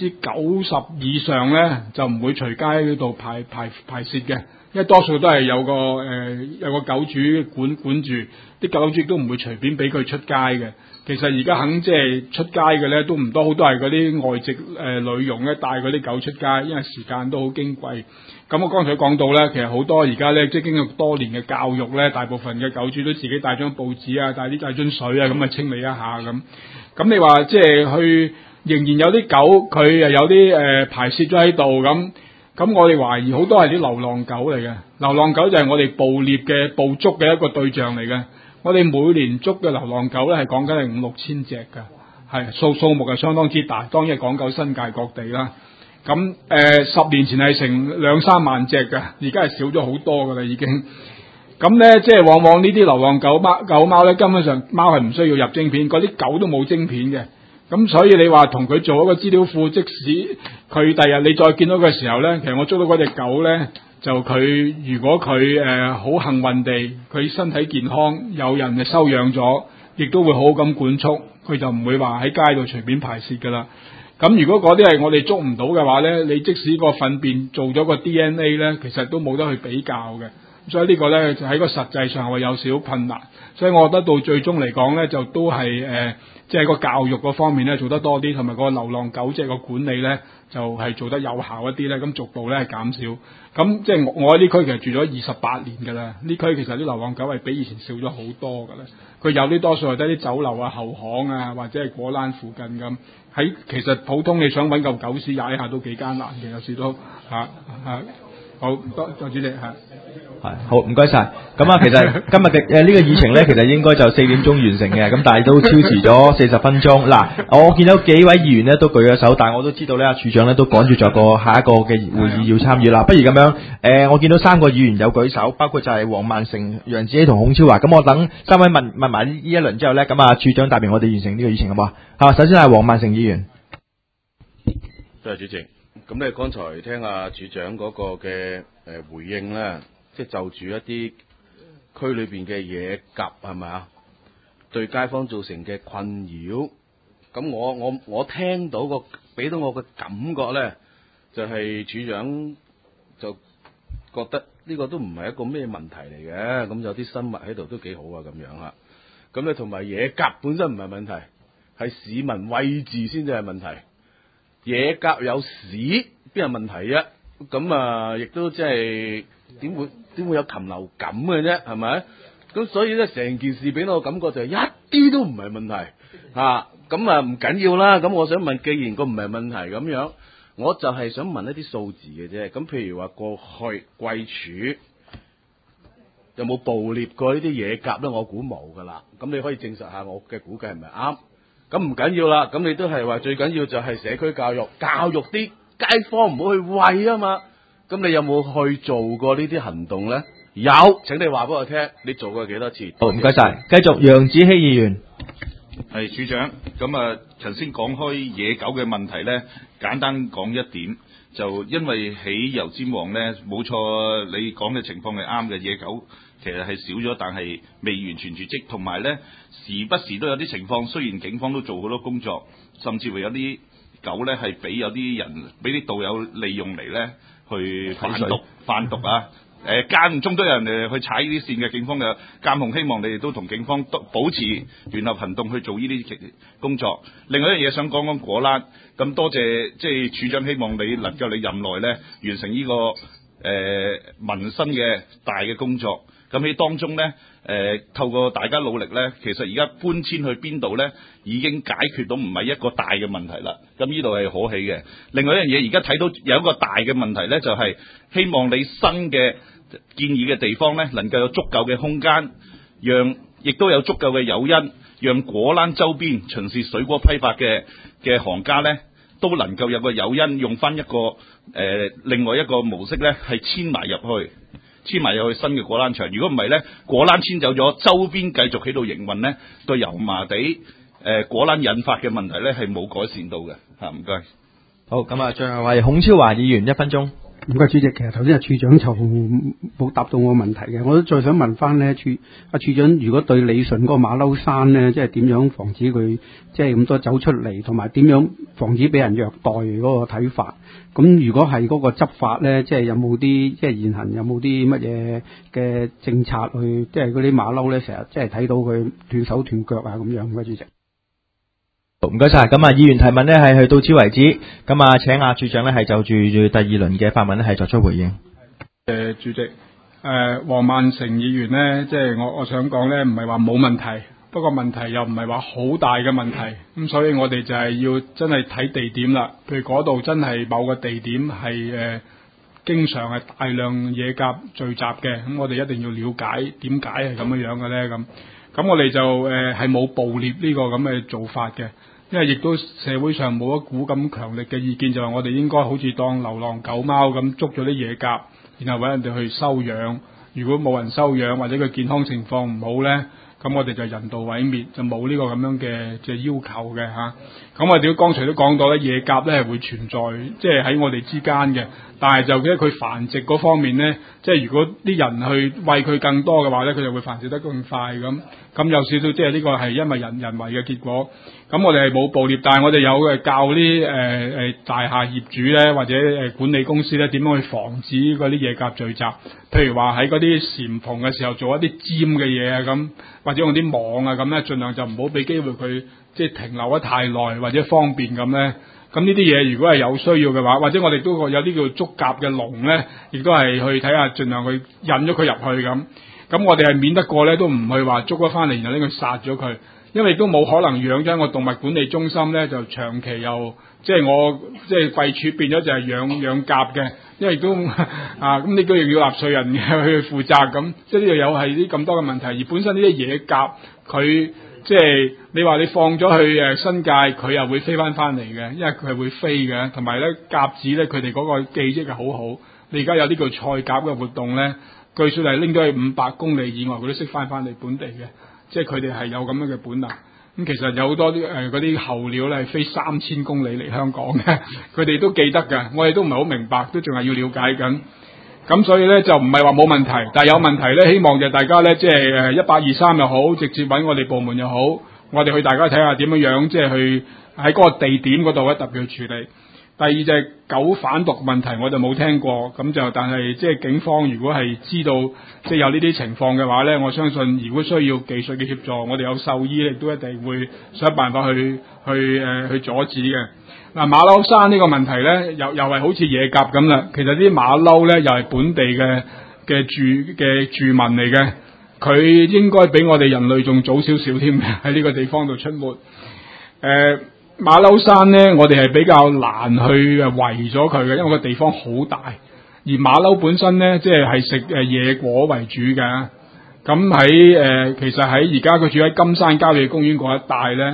，90%以上咧就唔會隨街嗰度排泄嘅，因為多數都係有個狗主管住，啲狗主都唔會隨便俾佢出街嘅。其實而家肯即係出街嘅咧都唔多，好多係嗰啲外籍女傭咧帶嗰啲狗出街，因為時間都好矜貴。咁我剛才講到咧，其實好多而家咧即係經過多年嘅教育咧，大部分嘅狗主都自己帶張報紙啊，帶樽水啊，咁清理一下咁。咁你話即係去仍然有啲狗佢有啲排泄咗喺度咁我哋懷疑好多係啲流浪狗嚟嘅。流浪狗就係我哋捕獵嘅捕捉嘅一個對象嚟嘅。我哋每年捉嘅流浪狗咧係講緊係5-6千隻㗎，係數目係相當之大。當然係講究新界各地啦。咁10年前係成2-3萬隻㗎，而家係少咗好多㗎啦已經。咁咧，即係往往呢啲流浪狗貓咧，根本上貓係唔需要入晶片，嗰啲狗都冇晶片嘅。咁所以你話同佢做一個資料庫，即使佢第日你再見到嘅時候咧，其實我捉到嗰隻狗咧，就佢如果佢好幸運地，佢身體健康，有人收養咗，亦都會好好咁管束，佢就唔會話喺街度隨便排泄噶啦。咁如果嗰啲係我哋捉唔到嘅話咧，你即使個糞便做咗個 DNA 咧，其實都冇得去比較嘅。所以呢個咧就喺個實際上會有少少困難，所以我覺得到最終嚟講咧，就都係即係個教育嗰方面咧做得多啲，同埋個流浪狗隻個管理咧就係做得有效一啲咧，咁逐步咧係減少。咁即係我喺呢區其實住咗28年㗎啦，呢區其實啲流浪狗係比以前少咗好多㗎啦。佢有啲多數係得啲酒樓啊、後巷啊，或者係果欄附近咁。喺其實普通你想揾嚿狗屎踩下都幾艱難嘅，有時都好多主席係好，唔該晒。咁啊，其實今日嘅呢個議程咧，其實應該就4點鐘完成嘅，咁但係都超時咗40分鐘。嗱，我見到幾位議員咧都舉咗手，但係我都知道咧，處長咧都趕住咗個下一個嘅會議要參與啦。不如咁樣，我見到3個議員有舉手，包括就係黃萬成、楊子希同孔超華。咁我等3位問埋呢一輪之後咧，咁啊，處長代表我哋完成呢個議程好唔好？首先係黃萬成議員。 多謝主席。咁咧，剛才聽阿處長嗰個嘅回應咧，即係就住一啲區裏邊嘅野鴿係咪啊，對街坊造成嘅困擾。咁我聽到俾到我嘅感覺咧，就係處長就覺得呢個都唔係一個咩問題嚟嘅。咁有啲生物喺度都幾好啊，咁樣啦。咁咧同埋野鴿本身唔係問題，係市民餵飼先至係問題。野鴿有屎邊有問題啫？咁啊，亦都即係點會有禽流感嘅啫？係咪？咁所以咧，成件事俾我感覺就係一啲都唔係問題啊！咁啊唔緊要啦。咁我想問，既然個唔係問題咁樣，我就係想問一啲數字嘅啫。咁譬如話過去貴署有冇捕獵過呢啲野鴿咧？我估冇噶啦。咁你可以證實下我嘅估計係咪啱？咁唔緊要啦，咁你都係話最緊要就係社區教育啲街坊唔好去餵啊嘛。咁你有冇去做過呢啲行動咧？有，請你話俾我聽，你做過幾多次？ 好，唔該晒。繼續楊子希議員。 係處長，咁啊，頭先講開野狗嘅問題咧，簡單講一點，就因為喺油尖旺咧，冇錯，你講嘅情況係啱嘅，野狗其實係少咗，但係未完全絕跡，同埋咧時不時都有啲情況，雖然警方都做好多工作，甚至乎有啲狗咧係俾有啲人俾啲道友利用嚟咧去販毒啊！間唔中都有人去踩呢啲線嘅，警方嘅監控，希望你哋都同警方保持聯合行動去做呢啲工作。另外一樣嘢想講果欄，咁多謝即係處長，希望你能夠你任內咧完成呢個民生嘅大嘅工作。咁喺當中咧透過大家努力咧，其實而家搬遷去邊度咧已經解決到唔係一個大嘅問題啦。咁呢度係可喜嘅。另外一樣嘢，而家睇到有一個大嘅問題咧，就係希望你新嘅建議嘅地方咧，能夠有足夠嘅空間，亦都有足夠嘅誘因，讓果欄周邊從事水果批發嘅行家咧，都能夠有個誘因，用翻一個另外一個模式咧，係遷埋入去新嘅果欄場。如果唔係咧，果欄遷走咗，周邊繼續喺度營運咧，對油麻地果欄引發嘅問題咧係冇改善到嘅嚇。唔該。 好，咁啊，最後係孔超華議員1分鐘。 唔該，主席，其實頭先處長就冇答到我問題嘅，我都再想問翻咧，處長，如果對理順嗰個馬騮山咧，即係點樣防止佢即係咁多走出嚟，同埋點樣防止俾人虐待嗰個睇法？咁如果係嗰個執法咧，即係有冇啲即係現行有冇啲乜嘢嘅政策去，即係嗰啲馬騮咧成日即係睇到佢斷手斷腳啊咁樣嘅，主席。 唔該晒，咁啊，議員提問呢係去到此為止，咁啊，請處長呢係就住第二輪嘅發問呢係作出回應。 主席，黃萬成議員呢，即係我想講呢，唔係話冇問題，不過問題又唔係話好大嘅問題，咁所以我哋就係要真係睇地點啦，譬如嗰度真係某個地點係經常係大量野鴿聚集嘅，咁我哋一定要了解點解係咁樣嘅呢。咁我哋就係冇捕獵呢個咁嘅做法嘅。因為亦都社會上冇一股咁強力嘅意見，就係我哋應該好似當流浪狗貓咁捉咗啲野鴿，然後搵人哋去收養。如果冇人收養或者佢健康情況唔好呢，咁我哋就人道毀滅，就冇呢個咁樣嘅要求嘅嚇。咁我哋剛才都講到咧，野鴿咧係會存在，即係喺我哋之間嘅。但係就咧佢繁殖嗰方面咧，即係如果啲人去餵佢更多嘅話咧，佢就會繁殖得更快咁。咁有少少即係呢個係因為人為嘅結果。咁我哋係冇捕獵，但係我哋有教啲大廈業主咧或者管理公司咧點樣去防止嗰啲野鴿聚集。譬如話喺嗰啲簷篷嘅時候做一啲尖嘅嘢啊咁，或者用啲網啊咁咧，盡量就唔好俾機會佢即係停留得太耐或者方便咁咧。咁呢啲嘢如果係有需要嘅話，或者我哋都有啲叫捉鴿嘅籠咧，亦都係去睇下，盡量去引咗佢入去咁。咁我哋係免得過咧，都唔去話捉咗翻嚟，然後拎佢殺咗佢，因為都冇可能養咗一個動物管理中心咧，就長期又即係我即係廢處變咗就係養鴿嘅，因為都咁呢個亦要納稅人去負責咁，即係呢度有係啲咁多嘅問題，而本身呢啲野鴿佢。即係你話你放咗去新界，佢又會飛翻嚟嘅，因為佢係會飛嘅。同埋咧鴿子咧，佢哋嗰個記憶係好好。你而家有啲叫賽鴿嘅活動咧，據說係拎咗去500公里以外，佢都識翻嚟本地嘅。即係佢哋係有咁樣嘅本能。咁其實有好多啲嗰啲候鳥咧係飛3000公里嚟香港嘅，佢哋都記得㗎。我哋都唔係好明白，都仲係要了解緊。咁所以咧就唔係話冇問題，但係有問題咧，希望就大家咧即係1823又好，直接揾我哋部門又好，我哋去大家睇下點樣，即係去喺嗰個地點嗰度咧特別去處理。第二就係狗販毒問題，我就冇聽過，咁就但係即係警方如果係知道即係有呢啲情況嘅話咧，我相信如果需要技術嘅協助，我哋有獸醫亦都一定會想辦法去阻止嘅。嗱，馬騮山呢個問題咧，又係好似野鴿咁啦。其實啲馬騮咧又係本地嘅住民嚟嘅，佢應該比我哋人類仲早少少添喺呢個地方度出沒。馬騮山咧，我哋係比較難去圍咗佢嘅，因為個地方好大。而馬騮本身咧，即係食野果為主嘅。咁其實喺而家佢住喺金山郊野公園嗰一帶咧。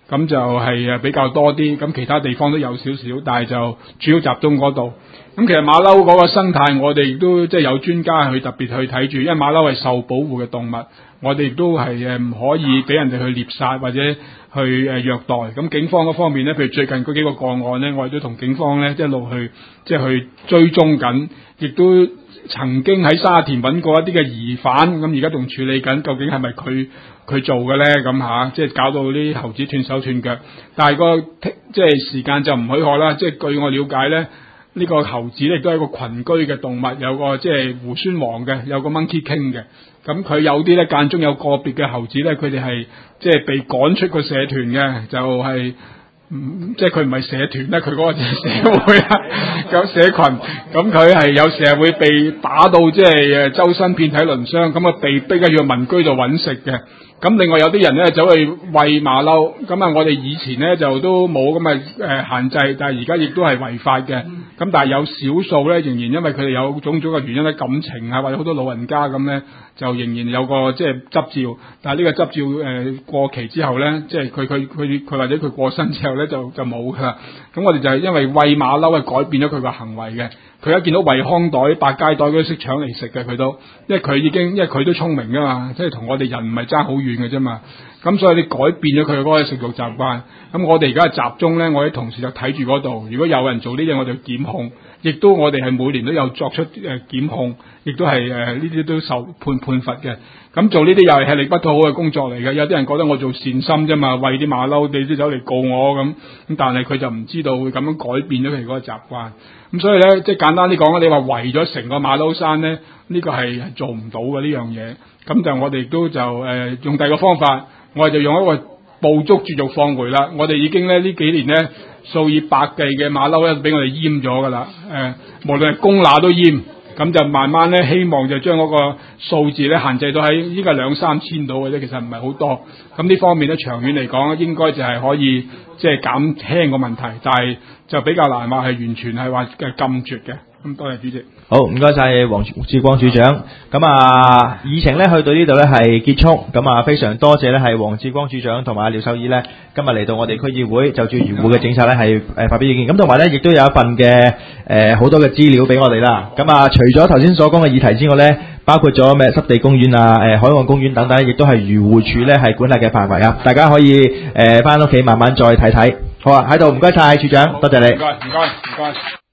咁就係比較多啲，咁其他地方都有少少，但係就主要集中嗰度。咁其實馬騮嗰個生態，我哋亦都即係有專家去特別去睇住，因為馬騮係受保護嘅動物，我哋亦都係唔可以俾人哋去獵殺或者去虐待。咁警方嗰方面咧，譬如最近嗰幾個個案咧，我哋都同警方咧一路去即係去追蹤緊，亦都曾經喺沙田揾過一啲嘅疑犯，咁而家仲處理緊，究竟係咪佢做嘅咧？咁嚇，即係搞到啲猴子斷手斷腳，但係個即係時間就唔許可啦。即係據我了解咧，呢個猴子亦都係一個群居嘅動物，有個即係胡孫王嘅，有個 Monkey King 嘅。咁佢有啲咧間中有個別嘅猴子咧，佢哋係即係被趕出個社團嘅，就係即係佢唔係社團咧，佢嗰個就係社會啦，咁社群，咁佢係有時係會被打到即係周身遍體鱗傷，咁啊被逼咧要民居度揾食嘅。咁另外有啲人咧走去餵馬騮，咁啊我哋以前咧就都冇咁嘅限制，但係而家亦都係違法嘅。咁但係有少數咧，仍然因為佢哋有種種嘅原因咧，感情啊或者好多老人家咁咧，就仍然有個即係執照，但係呢個執照過期之後咧，即係佢或者佢過身之後咧就冇㗎啦。咁我哋就係因為餵馬騮係改變咗佢個行為嘅。佢一見到惠康袋、百佳袋，佢都識搶嚟食嘅。佢都，因為佢都聰明噶嘛，即係同我哋人唔係爭好遠嘅啫嘛。咁所以你改變咗佢嗰個食肉習慣。咁我哋而家集中咧，我啲同事就睇住嗰度。如果有人做呢嘢，我就檢控。亦都我哋係每年都有作出檢控，亦都係呢啲都受判罰嘅。咁做呢啲又係吃力不討好嘅工作嚟嘅。有啲人覺得我做善心啫嘛，餵啲馬騮，你都走嚟告我咁，但係佢就唔知道會咁樣改變咗佢嗰個習慣。咁所以咧，即係簡單啲講，你話圍咗成個馬騮山咧，呢個係做唔到嘅呢樣嘢。咁就我哋亦都就用第二個方法，我哋就用一個捕捉絕育放回啦。我哋已經咧呢幾年咧數以百計嘅馬騮咧俾我哋閹咗噶啦。無論係公乸都閹，咁就慢慢咧希望就將嗰個數字咧限制到喺依家2-3千度嘅啫，其實唔係好多。咁呢方面咧長遠嚟講，應該就係可以即係減輕個問題，但係就比較難話係完全係話禁絕嘅。咁多謝主席。 好，唔該晒黃志光處長。咁啊，議程咧去到呢度咧係結束。咁啊，非常多謝咧係黃志光處長同埋廖秀儀咧今日嚟到我哋區議會就住漁護嘅政策咧係發表意見。咁同埋咧亦都有一份嘅好多嘅資料俾我哋啦。咁啊，除咗頭先所講嘅議題之外咧，包括咗咩濕地公園啊、海岸公園等等，亦都係漁護署咧係管理嘅範圍啊。大家可以返屋企慢慢再睇睇。好啊，喺度唔該晒處長，多謝你。 唔該。